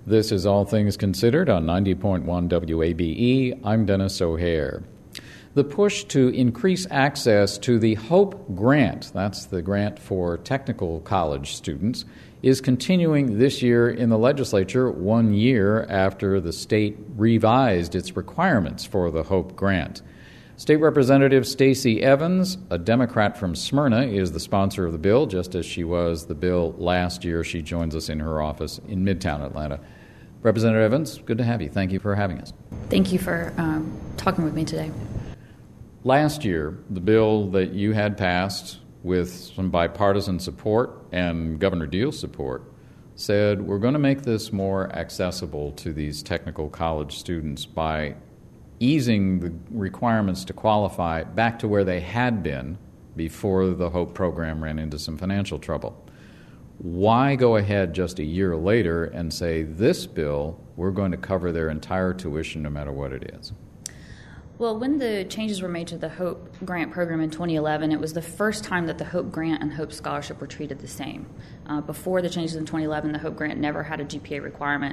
This is All Things Considered on 90.1 WABE. I'm Dennis O'Hare. The push to increase access to the HOPE grant, that's the grant for technical college students, is continuing this year in the legislature 1 year after the state revised its requirements for the HOPE grant. State Representative Stacey Evans, a Democrat from Smyrna, is the sponsor of the bill, just as she was the bill last year. She joins us in her office in Midtown Atlanta. Representative Evans, good to have you. Thank you for having us. Thank you for talking with me today. Last year, the bill that you had passed with some bipartisan support and Governor Deal's support said we're going to make this more accessible to these technical college students by easing the requirements to qualify back to where they had been before the HOPE program ran into some financial trouble. Why go ahead just a year later and say this bill, we're going to cover their entire tuition no matter what it is? Well, when the changes were made to the HOPE grant program in 2011, it was the first time that the HOPE grant and HOPE scholarship were treated the same. Before the changes in 2011, the HOPE grant never had a GPA requirement,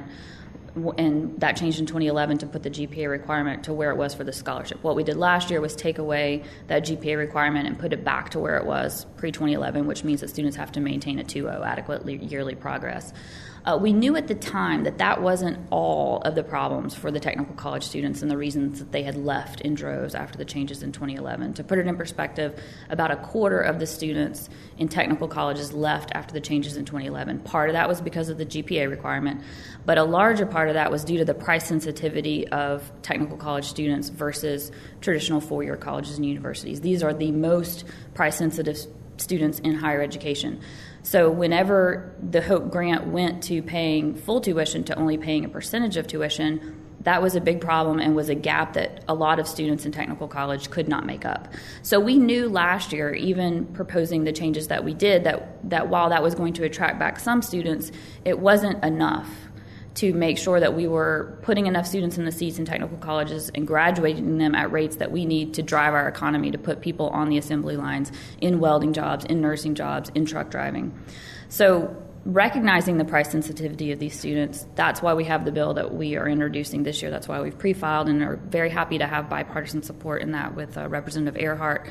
and that changed in 2011 to put the GPA requirement to where it was for the scholarship. What we did last year was take away that GPA requirement and put it back to where it was pre-2011, which means that students have to maintain a 2.0 adequate yearly progress. We knew at the time that that wasn't all of the problems for the technical college students and the reasons that they had left in droves after the changes in 2011. To put it in perspective, about a quarter of the students in technical colleges left after the changes in 2011. Part of that was because of the GPA requirement, but a larger part of that was due to the price sensitivity of technical college students versus traditional four-year colleges and universities. These are the most price-sensitive students in higher education. So whenever the HOPE grant went to paying full tuition to only paying a percentage of tuition, that was a big problem and was a gap that a lot of students in technical college could not make up. So we knew last year, even proposing the changes that we did, that while that was going to attract back some students, it wasn't enough to make sure that we were putting enough students in the seats in technical colleges and graduating them at rates that we need to drive our economy, to put people on the assembly lines, in welding jobs, in nursing jobs, in truck driving. So recognizing the price sensitivity of these students, that's why we have the bill that we are introducing this year. That's why we've pre-filed and are very happy to have bipartisan support in that with Representative Earhart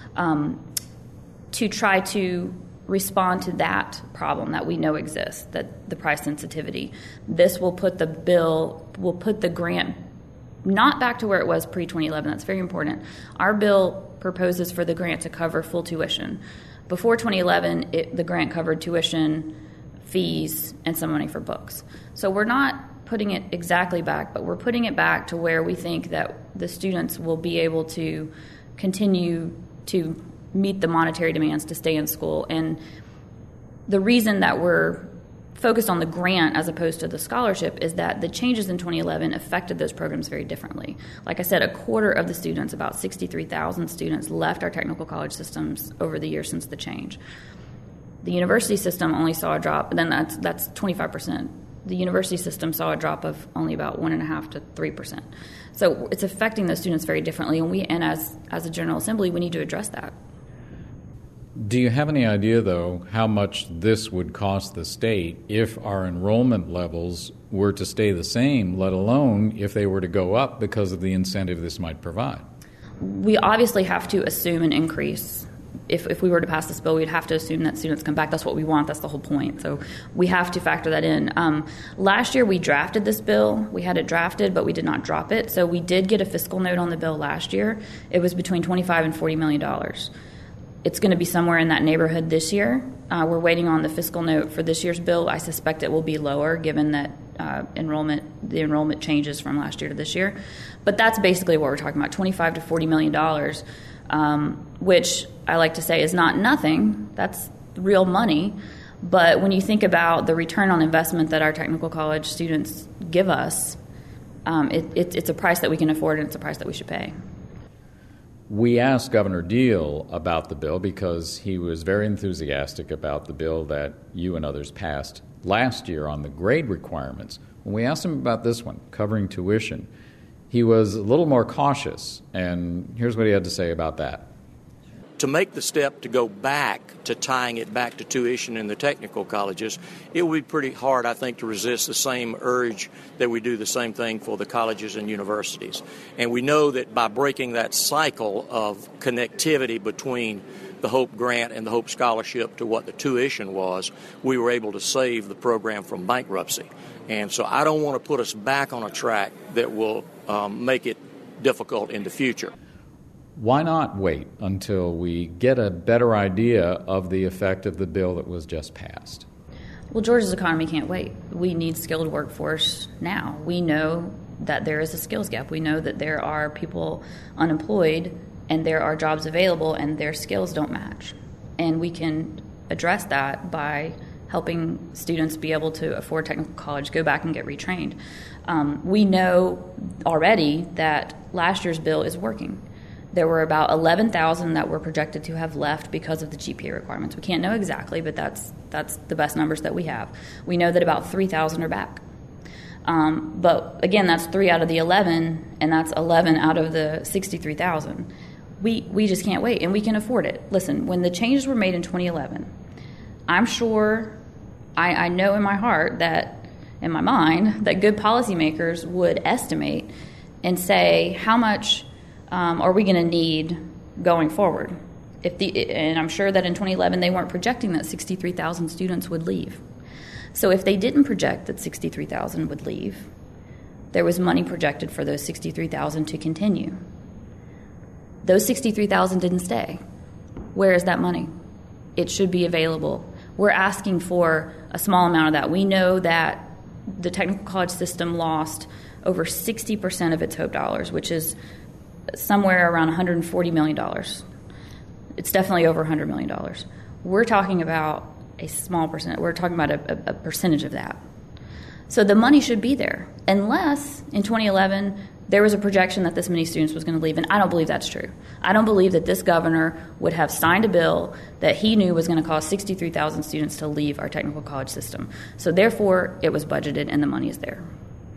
to try to respond to that problem that we know exists, that the price sensitivity. This will put the grant not back to where it was pre-2011. That's very important. Our bill proposes for the grant to cover full tuition. Before 2011, the grant covered tuition, fees, and some money for books. So we're not putting it exactly back, but we're putting it back to where we think that the students will be able to continue to meet the monetary demands to stay in school. And the reason that we're focused on the grant as opposed to the scholarship is that the changes in 2011 affected those programs very differently. Like I said, a quarter of the students, about 63,000 students, left our technical college systems over the years since the change. The university system only saw a drop, and then that's 25%. The university system saw a drop of only about 1.5% to 3%. So it's affecting those students very differently, and as a General Assembly, we need to address that. Do you have any idea, though, how much this would cost the state if our enrollment levels were to stay the same, let alone if they were to go up because of the incentive this might provide? We obviously have to assume an increase. If we were to pass this bill, we'd have to assume that students come back. That's what we want. That's the whole point. So we have to factor that in. Last year, we drafted this bill. We had it drafted, but we did not drop it. So we did get a fiscal note on the bill last year. It was between $25 and $40 million. It's going to be somewhere in that neighborhood this year. We're waiting on the fiscal note for this year's bill. I suspect it will be lower given that the enrollment changes from last year to this year. But that's basically what we're talking about, $25 to $40 million, which I like to say is not nothing. That's real money. But when you think about the return on investment that our technical college students give us, it's a price that we can afford, and it's a price that we should pay. We asked Governor Deal about the bill because he was very enthusiastic about the bill that you and others passed last year on the grade requirements. When we asked him about this one, covering tuition, he was a little more cautious, and here's what he had to say about that. to make the step to go back to tying it back to tuition in the technical colleges, it would be pretty hard, I think, to resist the same urge that we do the same thing for the colleges and universities. And we know that by breaking that cycle of connectivity between the Hope Grant and the Hope Scholarship to what the tuition was, we were able to save the program from bankruptcy. And so I don't want to put us back on a track that will make it difficult in the future. Why not wait until we get a better idea of the effect of the bill that was just passed? Well, Georgia's economy can't wait. We need skilled workforce now. We know that there is a skills gap. We know that there are people unemployed and there are jobs available and their skills don't match. And we can address that by helping students be able to afford technical college, go back and get retrained. We know already that last year's bill is working. There were about 11,000 that were projected to have left because of the GPA requirements. We can't know exactly, but that's the best numbers that we have. We know that about 3,000 are back. But again, that's 3 out of the 11, and that's 11 out of the 63,000. We just can't wait, and we can afford it. Listen, when the changes were made in 2011, I'm sure, I know in my heart that, in my mind, that good policymakers would estimate and say, how much are we going to need going forward? And I'm sure that in 2011 they weren't projecting that 63,000 students would leave. So if they didn't project that 63,000 would leave, there was money projected for those 63,000 to continue. Those 63,000 didn't stay. Where is that money? It should be available. We're asking for a small amount of that. We know that the technical college system lost over 60% of its Hope dollars, which is somewhere around $140 million. It's definitely over $100 million. We're talking about a small percent. We're talking about a percentage of that. So the money should be there, unless in 2011 there was a projection that this many students was going to leave, and I don't believe that's true. I don't believe that this governor would have signed a bill that he knew was going to cause 63,000 students to leave our technical college system. So therefore, it was budgeted and the money is there.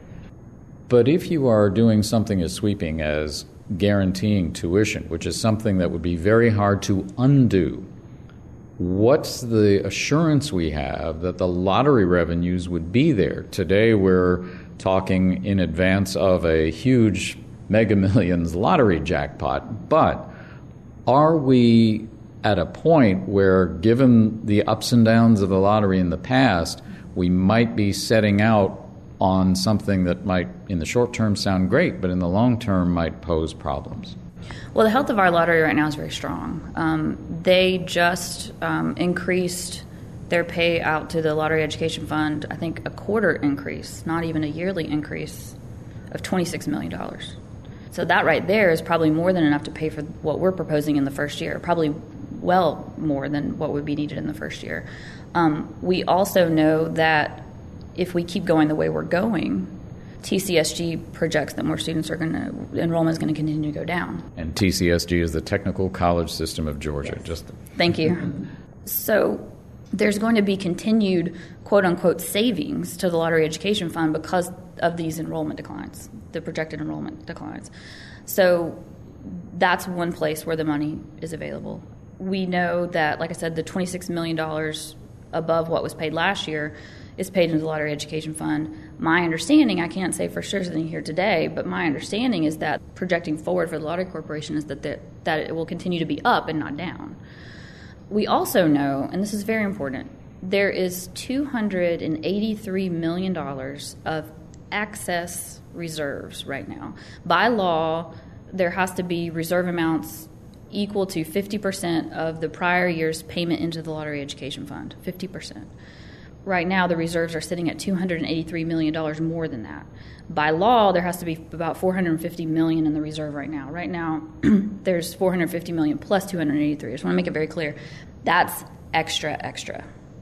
But if you are doing something as sweeping as guaranteeing tuition, which is something that would be very hard to undo, what's the assurance we have that the lottery revenues would be there? Today we're talking in advance of a huge Mega Millions lottery jackpot, but are we at a point where, given the ups and downs of the lottery in the past, we might be setting out on something that might, in the short term, sound great, but in the long term might pose problems? Well, the health of our lottery right now is very strong. They just increased their payout to the Lottery Education Fund, I think a quarter increase, not even a yearly increase, of $26 million. So that right there is probably more than enough to pay for what we're proposing in the first year, probably well more than what would be needed in the first year. We also know that if we keep going the way we're going, TCSG projects that more students are enrollment is going to continue to go down. And TCSG is the Technical College System of Georgia. Yes. Thank you. So there's going to be continued, quote-unquote, savings to the Lottery Education Fund because of these enrollment declines, the projected enrollment declines. So that's one place where the money is available. We know that, like I said, the $26 million above what was paid last year is paid into the Lottery Education Fund. My understanding, I can't say for sure sitting here today, but my understanding is that projecting forward for the Lottery Corporation is that it will continue to be up and not down. We also know, and this is very important, there is $283 million of excess reserves right now. By law, there has to be reserve amounts equal to 50% of the prior year's payment into the Lottery Education Fund, 50%. Right now, the reserves are sitting at $283 million more than that. By law, there has to be about $450 million in the reserve right now. Right now, there's $450 million plus $283. I just want to make it very clear. That's extra.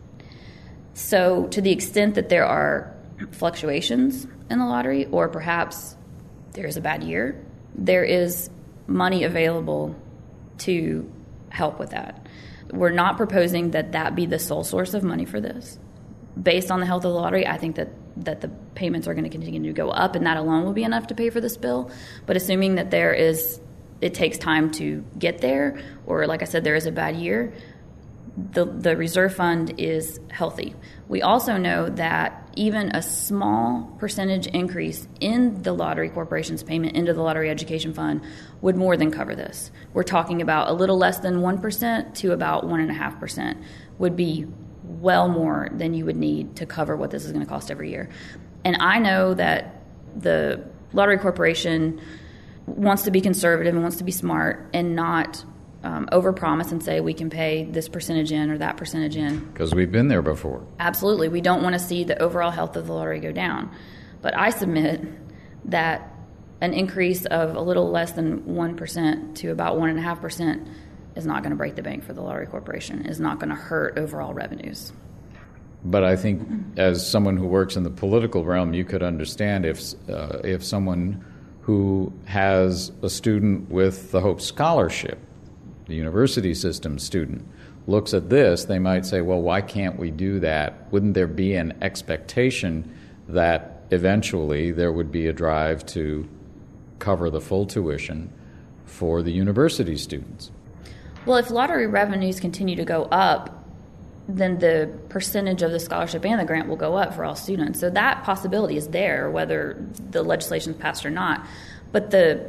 So to the extent that there are fluctuations in the lottery, or perhaps there is a bad year, there is money available to help with that. We're not proposing that be the sole source of money for this. Based on the health of the lottery, I think that the payments are going to continue to go up, and that alone will be enough to pay for this bill. But assuming that there is it takes time to get there, or like I said, there is a bad year, the reserve fund is healthy. We also know that even a small percentage increase in the Lottery Corporation's payment into the Lottery Education Fund would more than cover this. We're talking about a little less than 1% to about 1.5% would be well more than you would need to cover what this is going to cost every year. And I know that the Lottery Corporation wants to be conservative and wants to be smart and not overpromise and say we can pay this percentage in or that percentage in. Because we've been there before. Absolutely. We don't want to see the overall health of the lottery go down. But I submit that an increase of a little less than 1% to about 1.5% is not going to break the bank for the Lottery Corporation, is not going to hurt overall revenues. But I think as someone who works in the political realm, you could understand if someone who has a student with the Hope Scholarship, the university system student, looks at this, they might say, well, why can't we do that? Wouldn't there be an expectation that eventually there would be a drive to cover the full tuition for the university students? Well, if lottery revenues continue to go up, then the percentage of the scholarship and the grant will go up for all students. So that possibility is there, whether the legislation is passed or not. But the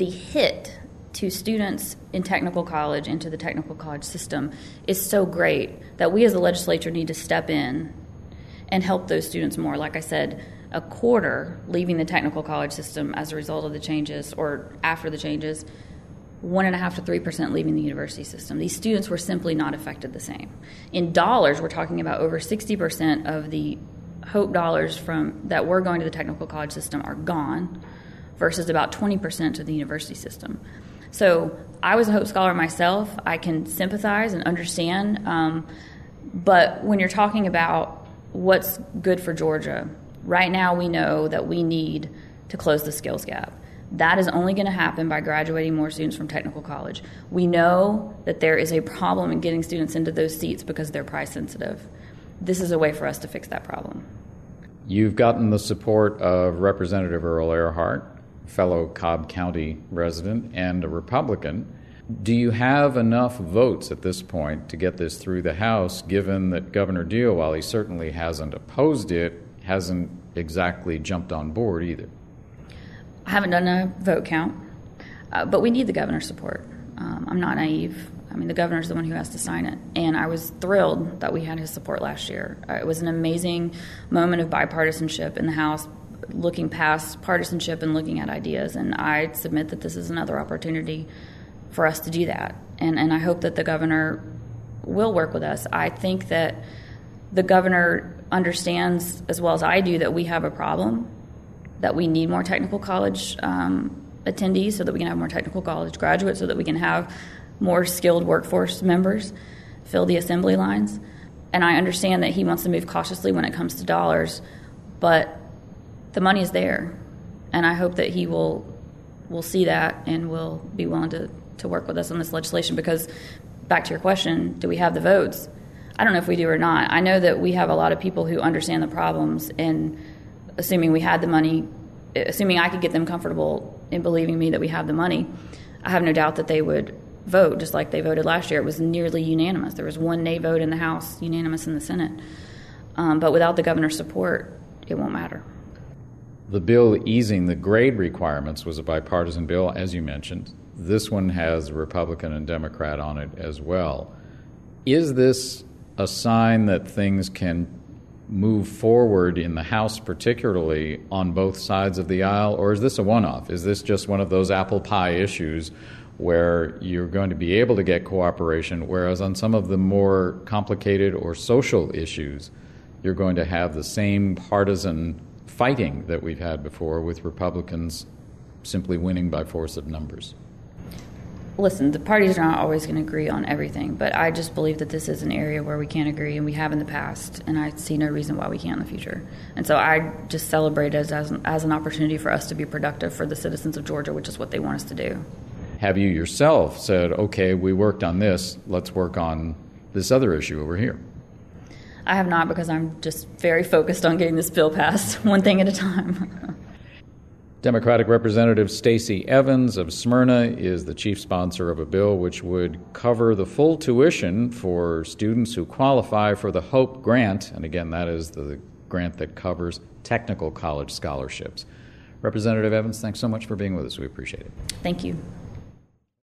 hit to students in technical college and to the technical college system is so great that we as a legislature need to step in and help those students more. Like I said, a quarter leaving the technical college system as a result of the changes or after the changes, 1.5% to 3% leaving the university system. These students were simply not affected the same. In dollars, we're talking about over 60% of the Hope dollars that were going to the technical college system are gone versus about 20% to the university system. So I was a Hope Scholar myself. I can sympathize and understand. But when you're talking about what's good for Georgia, right now we know that we need to close the skills gap. That is only going to happen by graduating more students from technical college. We know that there is a problem in getting students into those seats because they're price sensitive. This is a way for us to fix that problem. You've gotten the support of Representative Earl Earhart, fellow Cobb County resident and a Republican. Do you have enough votes at this point to get this through the House, given that Governor Deal, while he certainly hasn't opposed it, hasn't exactly jumped on board either? I haven't done a vote count, but we need the governor's support. I'm not naive. I mean, the governor's the one who has to sign it, and I was thrilled that we had his support last year. It was an amazing moment of bipartisanship in the House, looking past partisanship and looking at ideas, and I submit that this is another opportunity for us to do that, and I hope that the governor will work with us. I think that the governor understands as well as I do that we have a problem, that we need more technical college attendees so that we can have more technical college graduates, so that we can have more skilled workforce members fill the assembly lines. And I understand that he wants to move cautiously when it comes to dollars, but the money is there. And I hope that he will see that and will be willing to work with us on this legislation, because back to your question, do we have the votes? I don't know if we do or not. I know that we have a lot of people who understand the problems, and assuming we had the money, assuming I could get them comfortable in believing me that we have the money, I have no doubt that they would vote just like they voted last year. It was nearly unanimous. There was one nay vote in the House, unanimous in the Senate. But without the governor's support, it won't matter. The bill easing the grade requirements was a bipartisan bill, as you mentioned. This one has a Republican and Democrat on it as well. Is this a sign that things can move forward in the House, particularly on both sides of the aisle, or is this a one-off? Is this just one of those apple pie issues where you're going to be able to get cooperation, whereas on some of the more complicated or social issues, you're going to have the same partisan fighting that we've had before, with Republicans simply winning by force of numbers? Listen, the parties are not always going to agree on everything, but I just believe that this is an area where we can't agree, and we have in the past, and I see no reason why we can't in the future. And so I just celebrate it as an opportunity for us to be productive for the citizens of Georgia, which is what they want us to do. Have you yourself said, okay, we worked on this, let's work on this other issue over here? I have not, because I'm just very focused on getting this bill passed, one thing at a time. Democratic Representative Stacey Evans of Smyrna is the chief sponsor of a bill which would cover the full tuition for students who qualify for the HOPE grant, and again, that is the grant that covers technical college scholarships. Representative Evans, thanks so much for being with us. We appreciate it. Thank you.